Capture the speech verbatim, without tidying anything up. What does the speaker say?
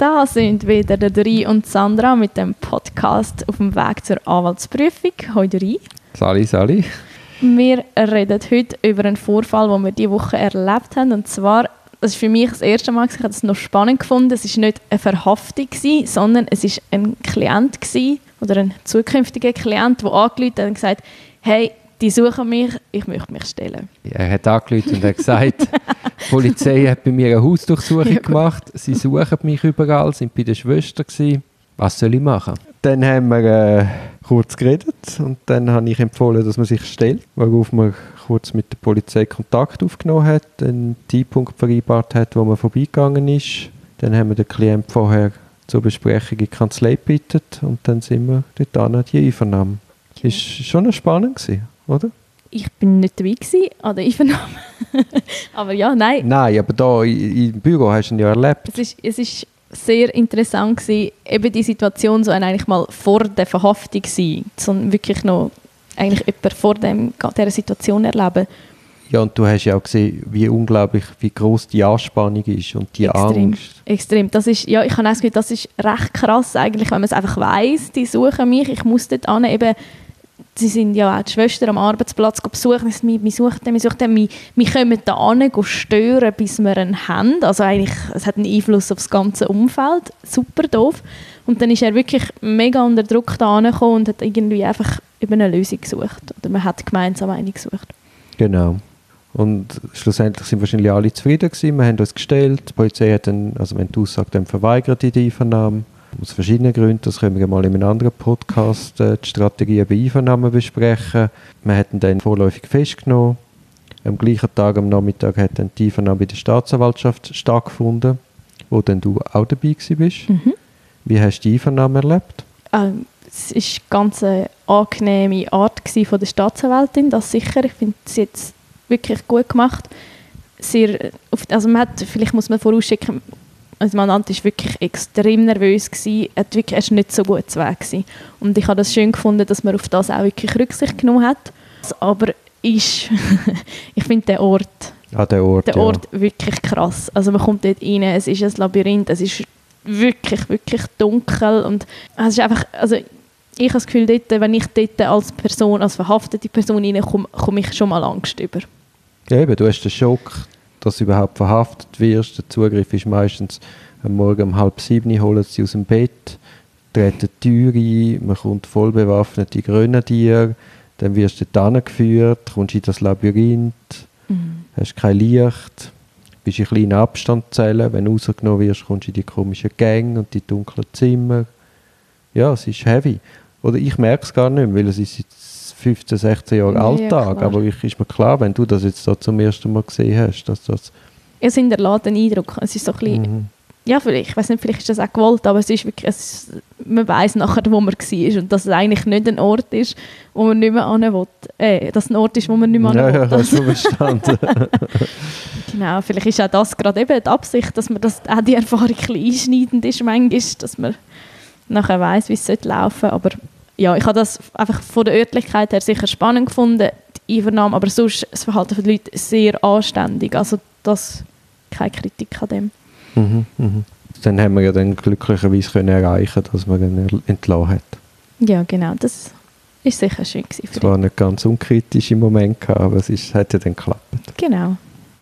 Da sind wieder der Dori und Sandra mit dem Podcast auf dem Weg zur Anwaltsprüfung. Hoi Dori. Sali, Sali. Wir reden heute über einen Vorfall, den wir diese Woche erlebt haben. Und zwar, das war für mich das erste Mal, ich habe es noch spannend gefunden, es war nicht eine Verhaftung, sondern es war ein Klient oder ein zukünftiger Klient, der angerufen hat und gesagt hat, hey, die suchen mich, ich möchte mich stellen. Er hat angerufen und hat gesagt, die Polizei hat bei mir eine Hausdurchsuchung ja, gemacht, sie suchen mich überall, sind bei der Schwester gewesen. Was soll ich machen? Dann haben wir äh, kurz geredet und dann habe ich empfohlen, dass man sich stellt, worauf man kurz mit der Polizei Kontakt aufgenommen hat, einen Zeitpunkt vereinbart hat, wo man vorbeigegangen ist. Dann haben wir den Klienten vorher zur Besprechung in die Kanzlei gebeten und dann sind wir dort an die Einvernahme. Das war schon spannend gewesen, oder? Ich war nicht dabei gewesen, an der Einvernahme. Aber ja, nein. Nein, aber da im Büro hast du ihn ja erlebt. Es ist, es ist sehr interessant gewesen, eben die Situation so eigentlich mal vor der Verhaftung sein, sondern wirklich noch eigentlich jemand vor dem, dieser Situation erleben. Ja, und du hast ja auch gesehen, wie unglaublich, wie gross die Anspannung ist und die extrem, Angst. Extrem. Das ist, ja, ich habe auch das Gefühl, das ist recht krass eigentlich, wenn man es einfach weiss, die suchen mich, ich muss dort hin, eben, sie sind ja auch die Schwester am Arbeitsplatz besuchen, wir, wir suchen den, wir suchen den, wir, wir kommen da hin, stören, bis wir ihn haben. Also eigentlich, es hat einen Einfluss auf das ganze Umfeld, super doof. Und dann ist er wirklich mega unter Druck da hingekommen und hat irgendwie einfach über eine Lösung gesucht. Oder man hat gemeinsam eine gesucht. Genau. Und schlussendlich sind wahrscheinlich alle zufrieden gewesen. Wir haben uns gestellt, die Polizei hat dann, also wenn die Aussage dann verweigert in der Einvernahme, aus verschiedenen Gründen, das können wir mal in einem anderen Podcast, äh, die Strategien bei Einvernahmen besprechen. Wir hatten dann vorläufig festgenommen. Am gleichen Tag, am Nachmittag, hat dann die Einvernahme bei der Staatsanwaltschaft stattgefunden, wo dann du auch dabei gewesen bist. Mhm. Wie hast du die Einvernahme erlebt? Ähm, es war eine ganz äh, angenehme Art von der Staatsanwältin, das sicher. Ich finde es jetzt wirklich gut gemacht. Sehr, also man hat, vielleicht muss man vorausschicken, also mein Mandant war wirklich extrem nervös gewesen. Er war wirklich nicht so gut zu Weg gewesen. Und ich habe das schön gefunden, dass man auf das auch wirklich Rücksicht genommen hat. Aber ist, ich finde den Ort, ah, der Ort, der ja. Ort wirklich krass. Also man kommt dort rein, es ist ein Labyrinth, es ist wirklich, wirklich dunkel und es ist einfach, also ich habe das Gefühl, dort, wenn ich dort als Person, als verhaftete Person reinkomme, komme ich schon mal Angst über. Ja, eben, du hast den Schock, dass du überhaupt verhaftet wirst. Der Zugriff ist meistens am Morgen um halb sieben, holen sie aus dem Bett, treten die Tür ein, man kommt voll bewaffnet in Grenadier, dann wirst du dort hingeführt, kommst in das Labyrinth, mhm. hast kein Licht, bist in kleinen Abstandzellen, wenn du rausgenommen wirst, kommst du in die komischen Gänge und die dunklen Zimmer. Ja, es ist heavy. Oder ich merke es gar nicht mehr, weil es ist jetzt fünfzehn, sechzehn Jahre ja, Alltag. Klar. Aber ich, ist mir klar, wenn du das jetzt da zum ersten Mal gesehen hast, dass das... Es hinterlässt einen Eindruck. Es ist so ein bisschen... Mhm. Ja, vielleicht, ich weiß nicht, vielleicht ist das auch gewollt, aber es ist wirklich... Es, man weiss nachher, wo man war und dass es eigentlich nicht ein Ort ist, wo man nicht mehr hin will. Äh, dass es ein Ort ist, wo man nicht mehr hin will. Ja, ja, hast du verstanden. Genau, vielleicht ist auch das gerade eben die Absicht, dass man das, auch die Erfahrung ein bisschen einschneidend ist manchmal, dass man nachher weiss, wie es laufen sollte. Aber ja, ich habe das einfach von der Örtlichkeit her sicher spannend gefunden, die Einvernahme, aber sonst das Verhalten der Leute sehr anständig. Also das, keine Kritik an dem. Mhm, mhm. Dann haben wir ja dann glücklicherweise können erreichen, dass man ihn entlassen hat. Ja, genau, das war sicher schön gewesen für dich. Es war nicht ganz unkritisch im Moment, aber es ist, hat ja dann geklappt. Genau.